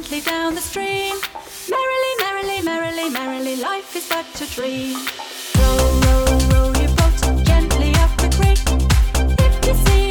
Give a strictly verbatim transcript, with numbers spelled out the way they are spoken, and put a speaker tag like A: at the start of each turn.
A: gently down the stream. Merrily, merrily, merrily, merrily, life is but a dream. Row, row, row your boat gently up the creek. If you see